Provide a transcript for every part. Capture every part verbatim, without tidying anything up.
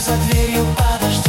за дверью подождет.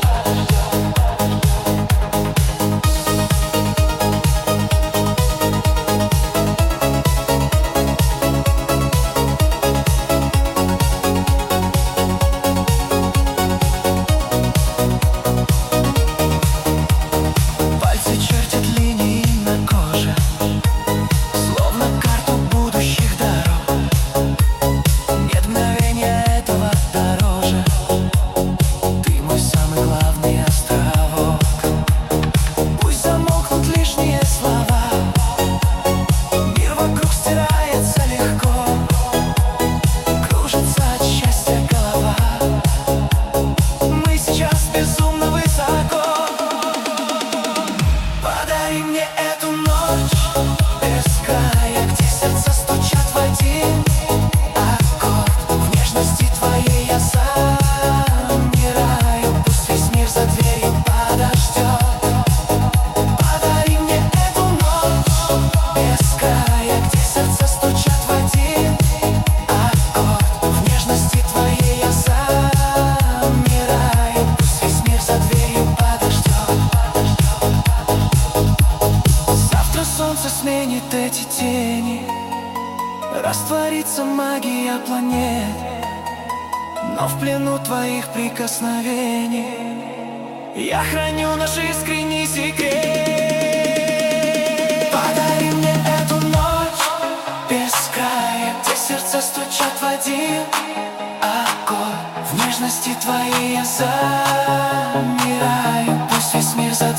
Пальцы чертят линии на коже, словно карту будущих дорог. Нет мгновения этого дороже. Ты мой самый главный островок. Пусть замолкнут лишние слова, мир вокруг стирается легко. Кружится от счастья голова. Мы сейчас безумно высоко. Подари мне эту ночь без края, где сердца стучат в один аккорд. В нежности твоей я замираю. Пусть весь мир за дверью подождет. Подари мне эту ночь без края, где сердца стучат в один аккорд. В нежности твоей я замираю. Пусть весь мир за дверью подождет. Завтра солнце сменит эти тени, растворится магия планет. Но в плену твоих прикосновений я храню наш искренний секрет. Подари мне эту ночь без края, где сердца стучат в один аккорд. В нежности твоей я замираю. Пусть весь мир за